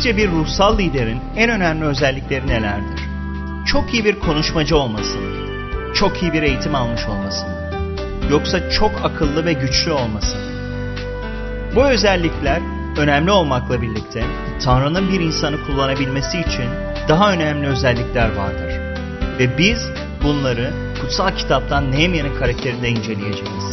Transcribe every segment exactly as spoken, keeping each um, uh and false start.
Sizce bir ruhsal liderin en önemli özellikleri nelerdir? Çok iyi bir konuşmacı olması mı? Çok iyi bir eğitim almış olması mı? Yoksa çok akıllı ve güçlü olması mı? Bu özellikler önemli olmakla birlikte Tanrı'nın bir insanı kullanabilmesi için daha önemli özellikler vardır. Ve biz bunları kutsal kitaptan Nehemya'nın karakterinde inceleyeceğiz.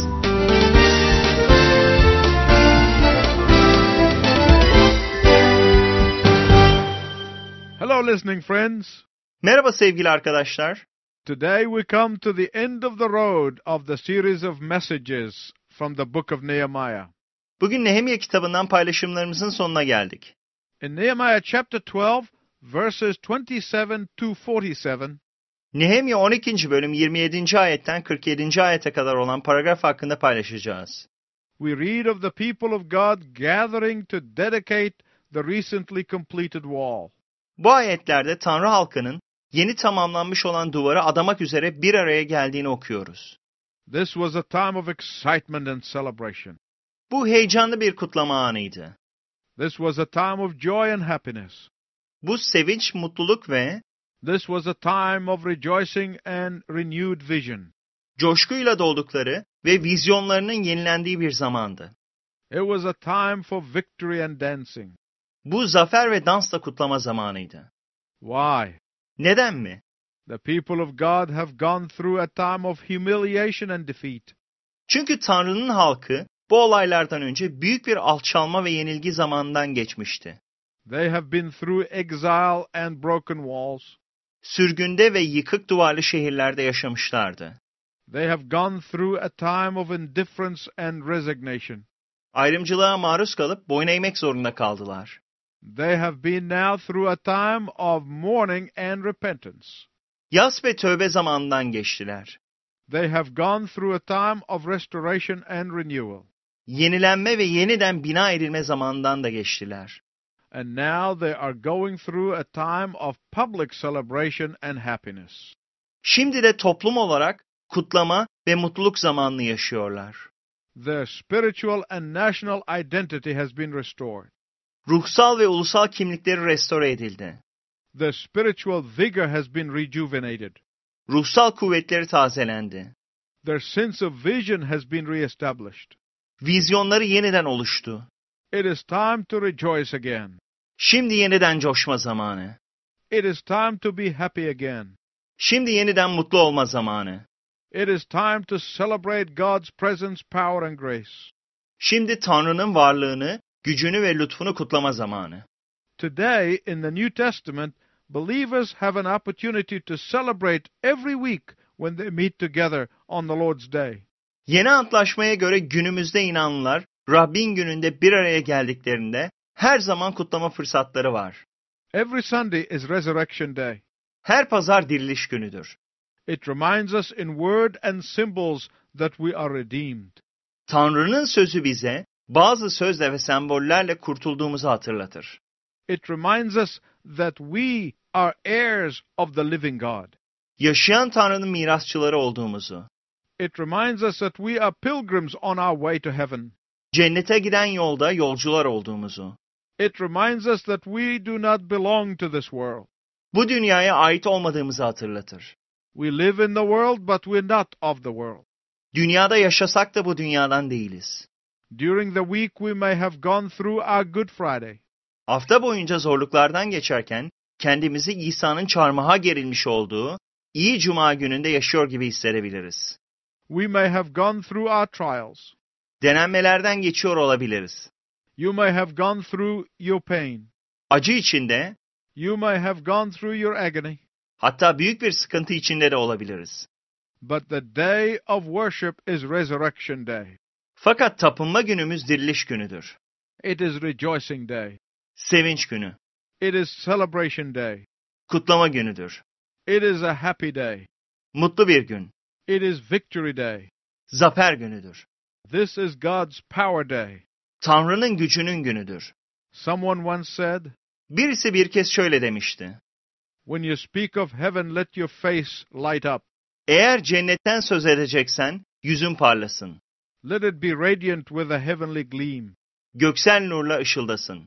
Hello listening friends. Merhaba sevgili arkadaşlar. Today we come to the end of the road of the series of messages from the book of Nehemiah. Bugün Nehemya kitabından paylaşımlarımızın sonuna geldik. In Nehemiah chapter twelve, verses twenty-seven to forty-seven, Nehemya on ikinci bölüm yirmi yedinci ayetten kırk yedinci ayete kadar olan paragraf hakkında paylaşacağız. we read of the people of God gathering to dedicate the recently completed wall. Bu ayetlerde Tanrı halkının yeni tamamlanmış olan duvarı adamak üzere bir araya geldiğini okuyoruz. This was a time of excitement and celebration. Bu heyecanlı bir kutlama anıydı. This was a time of joy and happiness. Bu sevinç, mutluluk ve This was a time of rejoicing and renewed vision. coşkuyla doldukları ve vizyonlarının yenilendiği bir zamandı. It was a time for victory and dancing. Bu zafer ve dansla kutlama zamanıydı. Why? Neden mi? The people of God have gone through a time of humiliation and defeat. Çünkü Tanrı'nın halkı bu olaylardan önce büyük bir alçalma ve yenilgi zamanından geçmişti. They have been through exile and broken walls. Sürgünde ve yıkık duvarlı şehirlerde yaşamışlardı. They have gone through a time of indifference and resignation. Ayrımcılığa maruz kalıp boyun eğmek zorunda kaldılar. They have been now through a time of mourning and repentance. Yas ve tövbe zamanından geçtiler. They have gone through a time of restoration and renewal. Yenilenme ve yeniden bina edilme zamanından da geçtiler. And now they are going through a time of public celebration and happiness. Şimdi de toplum olarak kutlama ve mutluluk zamanını yaşıyorlar. Their spiritual and national identity has been restored. Ruhsal ve ulusal kimlikleri restore edildi. Their spiritual vigor has been rejuvenated. Ruhsal kuvvetleri tazelendi. Their sense of vision has been reestablished. Vizyonları yeniden oluştu. It is time to rejoice again. Şimdi yeniden coşma zamanı. It is time to be happy again. Şimdi yeniden mutlu olma zamanı. It is time to celebrate God's presence, power, and grace. Şimdi Tanrı'nın varlığını, gücünü ve lütfunu kutlama zamanı. Today, in the New Testament, believers have an opportunity to celebrate every week when they meet together on the Lord's Day. Yeni antlaşmaya göre günümüzde inanlılar, Rabbin gününde bir araya geldiklerinde her zaman kutlama fırsatları var. Every Sunday is Resurrection Day. Her pazar diriliş günüdür. It reminds us in word and symbols that we are redeemed. Tanrı'nın sözü bize bazı sözle ve sembollerle kurtulduğumuzu hatırlatır. It reminds us that we are heirs of the living God. Yaşayan Tanrı'nın mirasçıları olduğumuzu. It reminds us that we are pilgrims on our way to heaven. Cennete giden yolda yolcular olduğumuzu. It reminds us that we do not belong to this world. Bu dünyaya ait olmadığımızı hatırlatır. We live in the world, but we're not of the world. Dünyada yaşasak da bu dünyadan değiliz. During the week, we may have gone through our Good Friday. Hafta boyunca zorluklardan geçerken kendimizi İsa'nın çarmıha gerilmiş olduğu iyi cuma gününde yaşıyor gibi hissedebiliriz. We may have gone through our trials. Denenmelerden geçiyor olabiliriz. You may have gone through your pain. Acı içinde, You may have gone through your agony. hatta büyük bir sıkıntı içinde de olabiliriz. But the day of worship is Resurrection Day. Fakat tapınma günümüz diriliş günüdür. It is Rejoicing Day. Sevinç günü, It is Celebration Day. kutlama günüdür. It is a happy day. Mutlu bir gün, It is Victory Day. zafer günüdür. This is God's Power Day. Tanrı'nın gücünün günüdür. Someone once said, Birisi bir kez şöyle demişti. when you speak of heaven, let your face light up. Eğer cennetten söz edeceksen, yüzün parlasın. Let it be radiant with a heavenly gleam. Göksel nurla ışıldasın.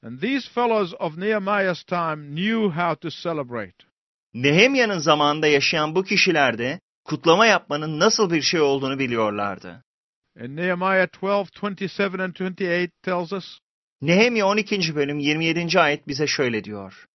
And these fellows of Nehemiah's time knew how to celebrate. Nehemya'nın zamanında yaşayan bu kişiler de kutlama yapmanın nasıl bir şey olduğunu biliyorlardı. In Nehemiah twelve, twenty-seven and twenty-eight tells us, Nehemya on ikinci bölüm yirmi yedinci ayet bize şöyle diyor.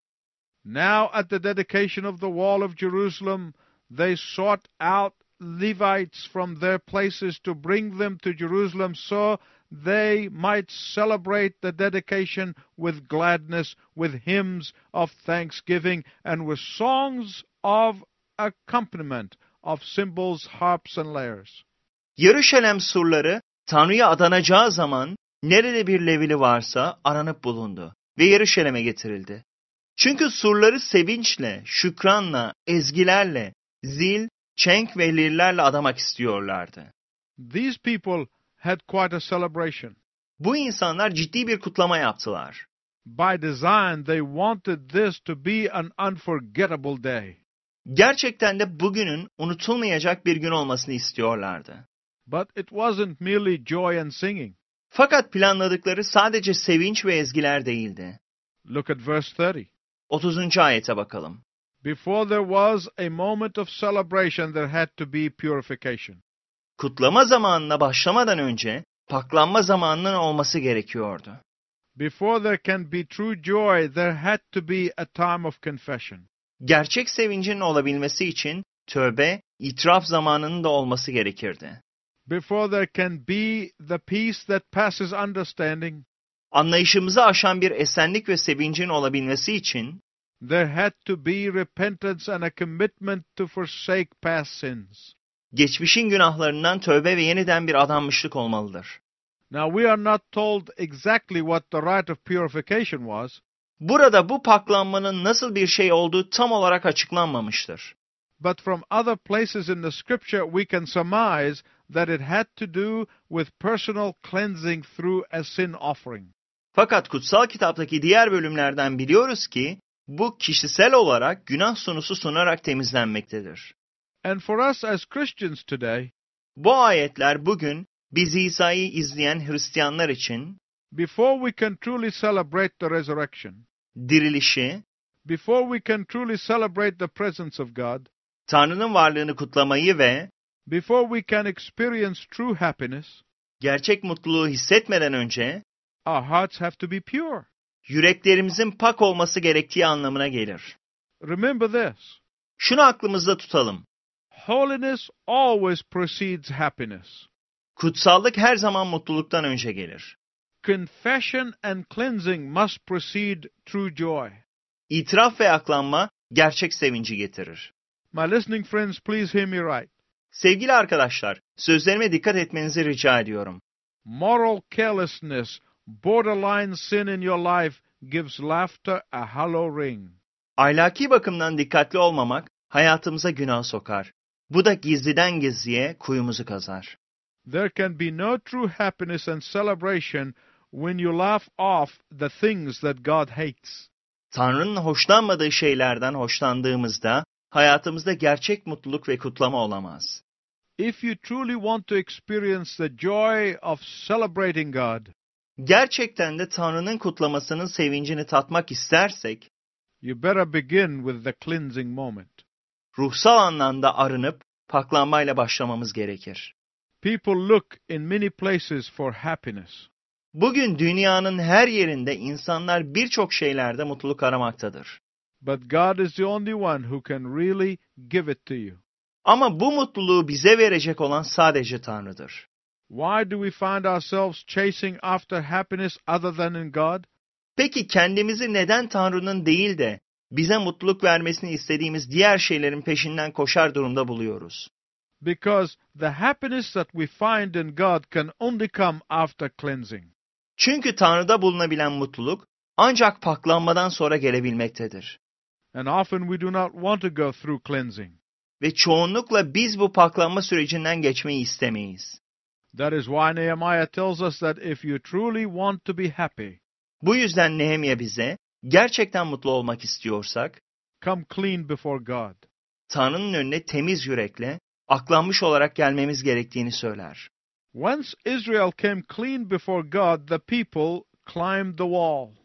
Now at the dedication of the wall of Jerusalem, they sought out Levites from their places to bring them to Jerusalem so they might celebrate the dedication with gladness, with hymns of thanksgiving, and with songs of accompaniment of cymbals, harps, and lyres. Yeruşalem surları Tanrı'ya adanacağı zaman nerede bir Levili varsa aranıp bulundu ve Yeruşalem'e getirildi. Çünkü surları sevinçle, şükranla, ezgilerle, zil, çenk ve lirlerle adamak istiyorlardı. These people had quite a celebration. Bu insanlar ciddi bir kutlama yaptılar. By design, they wanted this to be an unforgettable day. Gerçekten de bugünün unutulmayacak bir gün olmasını istiyorlardı. But it wasn't merely joy and singing. Fakat planladıkları sadece sevinç ve ezgiler değildi. Look at verse thirty. otuzuncu ayete bakalım. Before there was a moment of celebration, there had to be purification. Kutlama zamanına başlamadan önce paklanma zamanının olması gerekiyordu. Before there can be true joy, there had to be a time of confession. Gerçek sevincin olabilmesi için tövbe, itiraf zamanının da olması gerekirdi. Before there can be the peace that passes understanding, Anlayışımızı aşan bir esenlik ve sevincin olabilmesi için there had to be repentance and a commitment to forsake past sins. geçmişin günahlarından tövbe ve yeniden bir adanmışlık olmalıdır. Now we are not told exactly what the rite of purification was, Burada bu paklanmanın nasıl bir şey olduğu tam olarak açıklanmamıştır. but from other places in the scripture we can surmise that it had to do with personal cleansing through a sin offering. Fakat kutsal kitaptaki diğer bölümlerden biliyoruz ki bu kişisel olarak günah sunusu sunarak temizlenmektedir. And for us as Christians today, Bu ayetler bugün biz İsa'yı izleyen Hristiyanlar için before we can truly celebrate the resurrection, dirilişi, before we can truly celebrate the presence of God, Tanrı'nın varlığını kutlamayı ve before we can experience true happiness, gerçek mutluluğu hissetmeden önce our hearts have to be pure. yüreklerimizin pak olması gerektiği anlamına gelir. Remember this. Şunu aklımızda tutalım. Holiness always precedes happiness. Kutsallık her zaman mutluluktan önce gelir. Confession and cleansing must precede true joy. İtiraf ve aklanma gerçek sevinci getirir. My listening friends, please hear me right. Sevgili arkadaşlar, sözlerime dikkat etmenizi rica ediyorum. Moral carelessness, borderline sin in your life gives laughter a hollow ring. Ahlaki bakımdan dikkatli olmamak hayatımıza günah sokar. Bu da gizliden gizliye kuyumuzu kazar. There can be no true happiness and celebration when you laugh off the things that God hates. Tanrı'nın hoşlanmadığı şeylerden hoşlandığımızda hayatımızda gerçek mutluluk ve kutlama olamaz. If you truly want to experience the joy of celebrating God, Gerçekten de Tanrı'nın kutlamasının sevincini tatmak istersek, you better begin with the cleansing moment. ruhsal anlamda arınıp paklanmayla başlamamız gerekir. People look in many places for happiness. Bugün dünyanın her yerinde insanlar birçok şeylerde mutluluk aramaktadır. But God is the only one who can really give it to you. Ama bu mutluluğu bize verecek olan sadece Tanrı'dır. Why do we find ourselves chasing after happiness other than in God? Peki kendimizi neden Tanrı'nın değil de bize mutluluk vermesini istediğimiz diğer şeylerin peşinden koşar durumda buluyoruz? Because the happiness that we find in God can only come after cleansing. Çünkü Tanrı'da bulunabilen mutluluk ancak paklanmadan sonra gelebilmektedir. And often we do not want to go through cleansing. Ve çoğunlukla biz bu paklanma sürecinden geçmeyi istemeyiz. That is why Nehemiah tells us that if you truly want to be happy, Bu yüzden Nehemya bize gerçekten mutlu olmak istiyorsak, come clean before God. Tanrı'nın önüne temiz yürekle, aklanmış olarak gelmemiz gerektiğini söyler. Once Israel came clean before God, the people climbed the wall.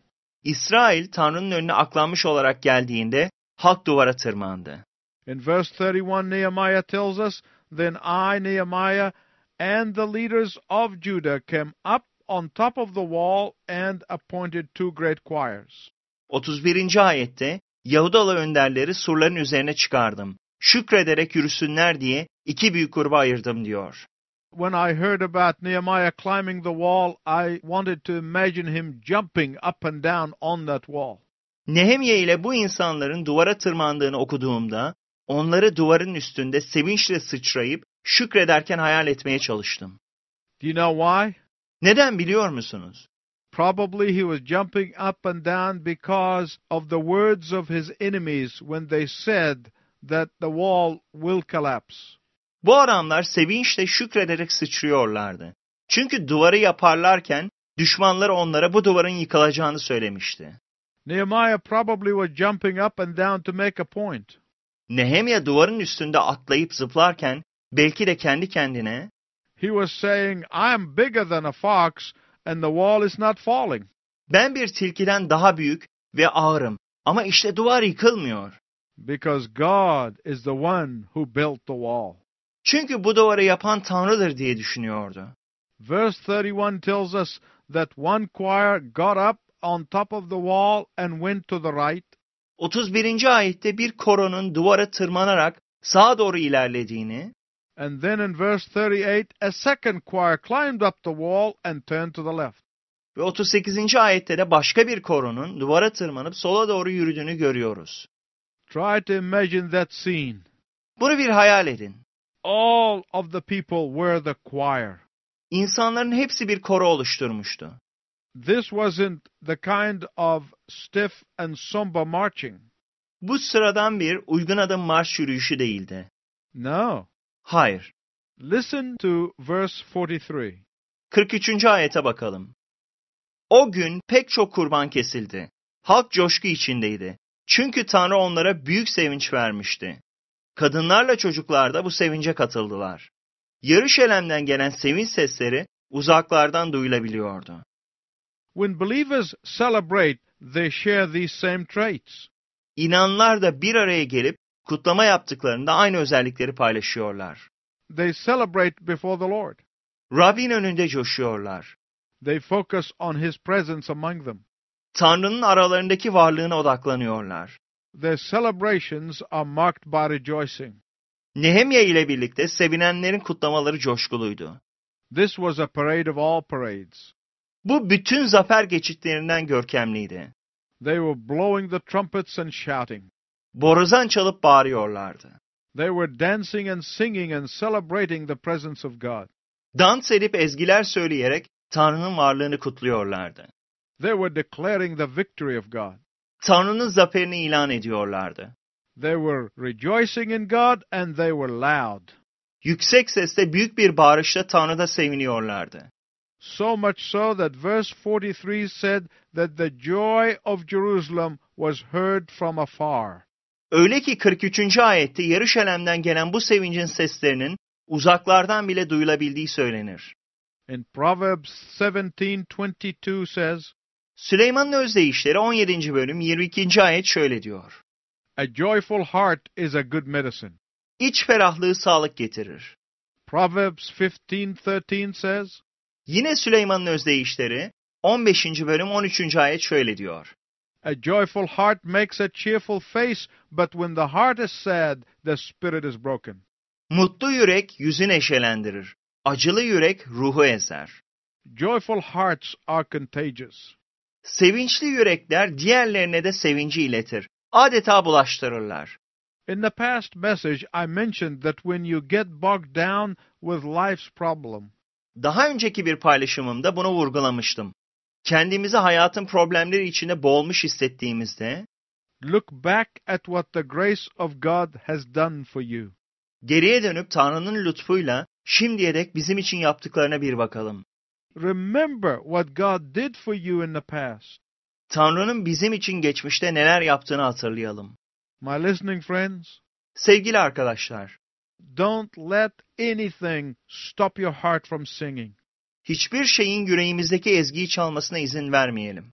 İsrail Tanrı'nın önüne aklanmış olarak geldiğinde halk duvara tırmandı. In verse thirty-one, Nehemiah tells us, Then I, Nehemiah, and the leaders of Judah came up on top of the wall and appointed two great choirs. otuz birinci ayette Yahudalı önderleri surların üzerine çıkardım. Şükrederek yürüsünler diye iki büyük gruba ayırdım diyor. When I heard about Nehemiah climbing the wall, I wanted to imagine him jumping up and down on that wall. Nehemya ile bu insanların duvara tırmandığını okuduğumda, onları duvarın üstünde sevinçle sıçrayıp şükrederken hayal etmeye çalıştım. Do you know why? Neden biliyor musunuz? Probably he was jumping up and down because of the words of his enemies when they said that the wall will collapse. Bu adamlar sevinçle şükrederek sıçrıyorlardı. Çünkü duvarı yaparlarken düşmanları onlara bu duvarın yıkılacağını söylemişti. Nehemiah probably was jumping up and down to make a point. Nehemya duvarın üstünde atlayıp zıplarken belki de kendi kendine He was saying, I am bigger than a fox and the wall is not falling. ben bir tilkiden daha büyük ve ağırım ama işte duvar yıkılmıyor. Because God is the one who built the wall. Çünkü bu duvarı yapan Tanrı'dır diye düşünüyordu. Verse thirty-one tells us that one choir got up on top of the wall and went to the right. otuz birinci ayette bir koronun duvara tırmanarak sağa doğru ilerlediğini, And then in verse thirty-eight, a second choir climbed up the wall and turned to the left. ve otuz sekizinci ayette de başka bir koronun duvara tırmanıp sola doğru yürüdüğünü görüyoruz. Try to imagine that scene. Bunu bir hayal edin. All of the people were the choir. İnsanların hepsi bir koro oluşturmuştu. This wasn't the kind of stiff and somber marching. Bu sıradan bir uygun adım marş yürüyüşü değildi. No. Hayır. Listen to verse forty-three. kırk üçüncü ayete bakalım. O gün pek çok kurban kesildi. Halk coşku içindeydi. Çünkü Tanrı onlara büyük sevinç vermişti. Kadınlarla çocuklar da bu sevince katıldılar. Yeruşalim'den gelen sevinç sesleri uzaklardan duyulabiliyordu. When believers celebrate, they share these same traits. İnanlar da bir araya gelip kutlama yaptıklarında aynı özellikleri paylaşıyorlar. They celebrate before the Lord. Rabbin önünde coşuyorlar. They focus on His presence among them. Tanrı'nın aralarındaki varlığına odaklanıyorlar. Their celebrations are marked by rejoicing. Nehemya ile birlikte sevinenlerin kutlamaları coşkuluydu. This was a parade of all parades. Bu bütün zafer geçitlerinden görkemliydi. They were blowing the trumpets and shouting. Borazan çalıp bağırıyorlardı. They were dancing and singing and celebrating the presence of God. Dans edip ezgiler söyleyerek Tanrı'nın varlığını kutluyorlardı. They were declaring the victory of God. Tanrı'nın zaferini ilan ediyorlardı. They were rejoicing in God and they were loud. Yüksek sesle büyük bir bağırışla Tanrı'da seviniyorlardı. So much so that verse forty-three said that the joy of Jerusalem was heard from afar. Öyle ki kırk üçüncü ayette Yeruşalim'den gelen bu sevincin seslerinin uzaklardan bile duyulabildiği söylenir. In Proverbs seventeen twenty-two says, Süleyman'ın Özdeyişleri on yedinci bölüm yirmi ikinci ayet şöyle diyor. A joyful heart is a good medicine. İç ferahlığı sağlık getirir. Proverbs fifteen thirteen says, Yine Süleyman'ın Özdeyişleri on beşinci bölüm on üçüncü ayet şöyle diyor. A joyful heart makes a cheerful face, but when the heart is sad, the spirit is broken. Mutlu yürek yüzü neşelendirir. Acılı yürek ruhu ezer. Joyful hearts are contagious. Sevinçli yürekler diğerlerine de sevinci iletir. Adeta bulaştırırlar. In the past message, I mentioned that when you get bogged down with life's problem, Daha önceki bir paylaşımımda bunu vurgulamıştım. Kendimizi hayatın problemleri içinde boğulmuş hissettiğimizde, look back at what the grace of God has done for you. geriye dönüp Tanrı'nın lütfuyla şimdiye dek bizim için yaptıklarına bir bakalım. Remember what God did for you in the past. Tanrı'nın bizim için geçmişte neler yaptığını hatırlayalım. My listening friends, Sevgili arkadaşlar, don't let anything stop your heart from singing. hiçbir şeyin yüreğimizdeki ezgiyi çalmasına izin vermeyelim.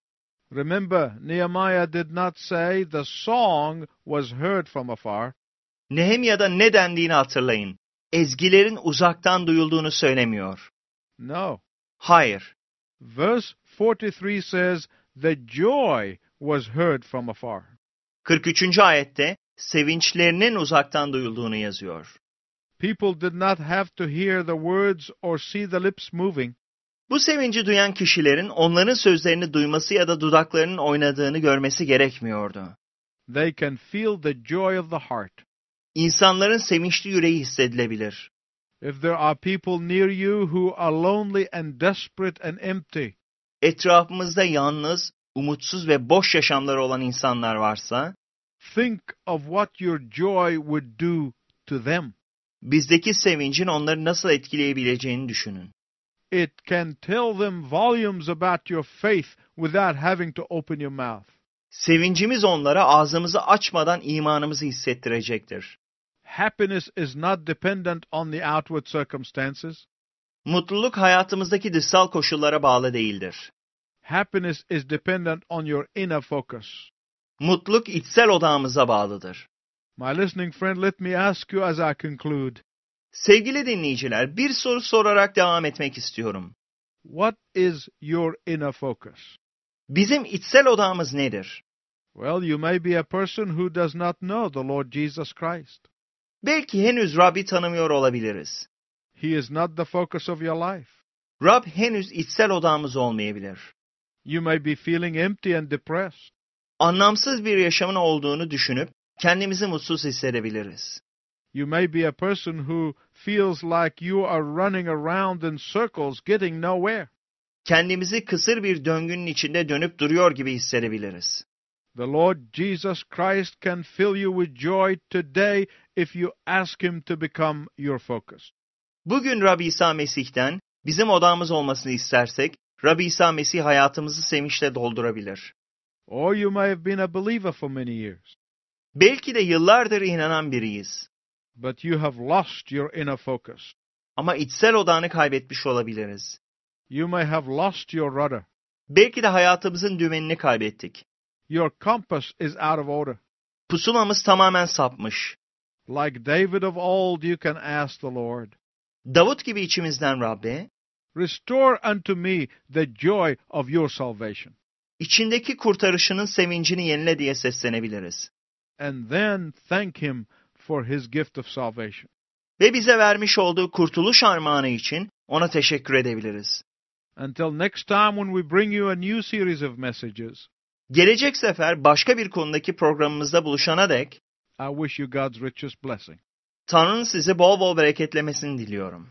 Remember, Nehemiah did not say the song was heard from afar. Nehemya'da ne dendiğini hatırlayın. Ezgilerin uzaktan duyulduğunu söylemiyor. No. Hayır. Verse forty-three says the joy was heard from afar. kırk üçüncü ayette sevinçlerinin uzaktan duyulduğunu yazıyor. People did not have to hear the words or see the lips moving. Bu sevinci duyan kişilerin onların sözlerini duyması ya da dudaklarının oynadığını görmesi gerekmiyordu. They can feel the joy of the heart. İnsanların sevinçli yüreği hissedilebilir. If there are people near you who are lonely and desperate and empty, Etrafımızda yalnız, umutsuz ve boş yaşamları olan insanlar varsa, think of what your joy would do to them. bizdeki sevincin onları nasıl etkileyebileceğini düşünün. It can tell them volumes about your faith without having to open your mouth. Sevincimiz onlara ağzımızı açmadan imanımızı hissettirecektir. Happiness is not dependent on the outward circumstances. Mutluluk hayatımızdaki dışsal koşullara bağlı değildir. Happiness is dependent on your inner focus. Mutluluk içsel odağımıza bağlıdır. My listening friend, let me ask you as I conclude. Sevgili dinleyiciler, bir soru sorarak devam etmek istiyorum. What is your inner focus? Bizim içsel odağımız nedir? Well, you may be a person who does not know the Lord Jesus Christ. Belki henüz Rab'i tanımıyor olabiliriz. He is not the focus of your life. Rab henüz içsel odağımız olmayabilir. You may be feeling empty and depressed. Anlamsız bir yaşamın olduğunu düşünüp kendimizi mutsuz hissedebiliriz. You may be a person who feels like you are running around in circles getting nowhere. Kendimizi kısır bir döngünün içinde dönüp duruyor gibi hissedebiliriz. The Lord Jesus Christ can fill you with joy today if you ask Him to become your focus. Bugün Rab İsa Mesih'ten bizim odağımız olmasını istersek, Rab İsa Mesih hayatımızı sevinçle doldurabilir. Or you may have been a believer for many years, Belki de yıllardır inanan biriyiz. but you have lost your inner focus. Ama içsel odağını kaybetmiş olabiliriz. You may have lost your rudder. Belki de hayatımızın dümenini kaybettik. Your compass is out of order. Pusulamız tamamen sapmış. Like David of old, you can ask the Lord, Davut gibi içimizden Rab'be, restore unto me the joy of your salvation. içindeki kurtarışının sevincini yenile diye seslenebiliriz. And then thank Him for His gift of salvation. Ve bize vermiş olduğu kurtuluş armağanı için ona teşekkür edebiliriz. Until next time when we bring you a new series of messages, Gelecek sefer başka bir konudaki programımızda buluşana dek, I wish you God's richest blessing. Tanrı'nın sizi bol bol bereketlemesini diliyorum.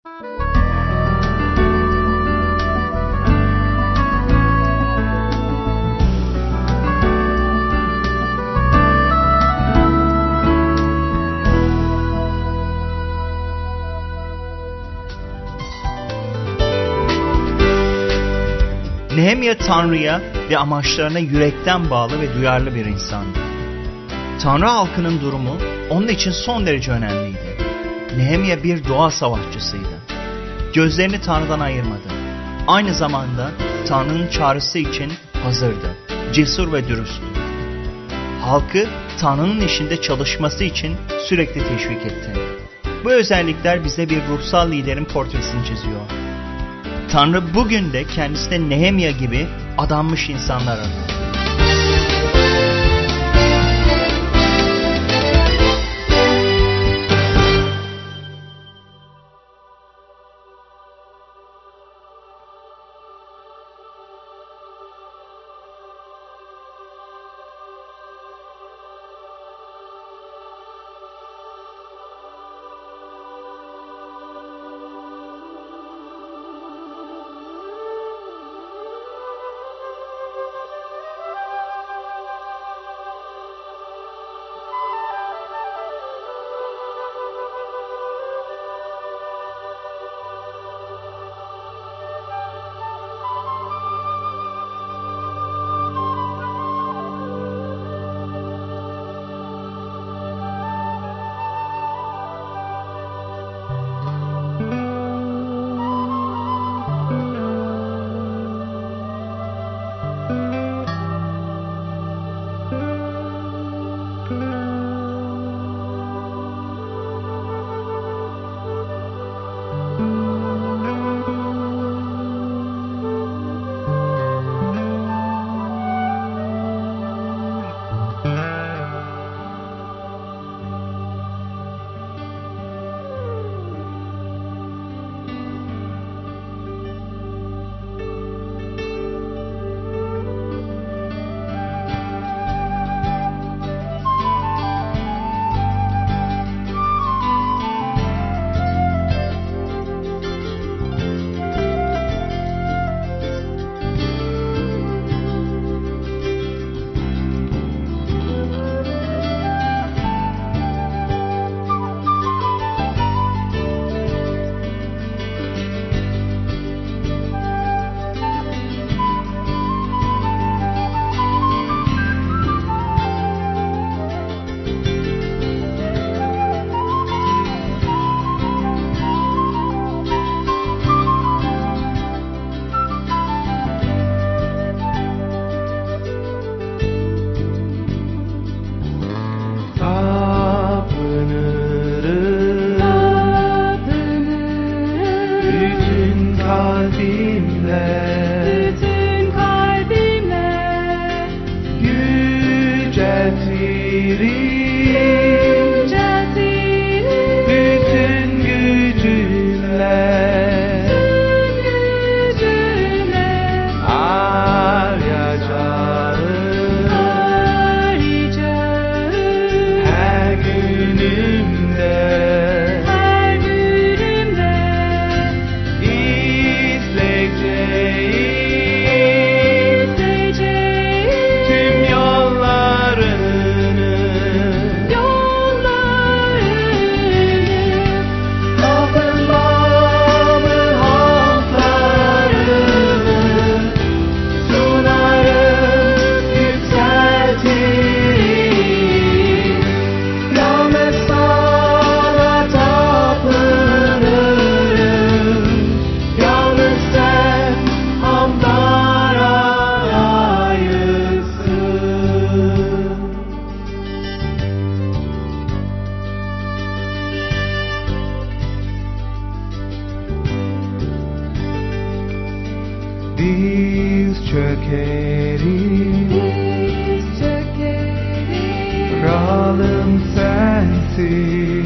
Nehemya Tanrı'ya ve amaçlarına yürekten bağlı ve duyarlı bir insandı. Tanrı halkının durumu onun için son derece önemliydi. Nehemya bir doğa savaşçısıydı. Gözlerini Tanrı'dan ayırmadı. Aynı zamanda Tanrı'nın çağrısı için hazırdı. Cesur ve dürüsttü. Halkı Tanrı'nın işinde çalışması için sürekli teşvik etti. Bu özellikler bize bir ruhsal liderin portresini çiziyor. Tanrı bugün de kendisine Nehemya gibi adanmış insanlar arıyor. çökeriz, biz çökeriz. kralım sensin.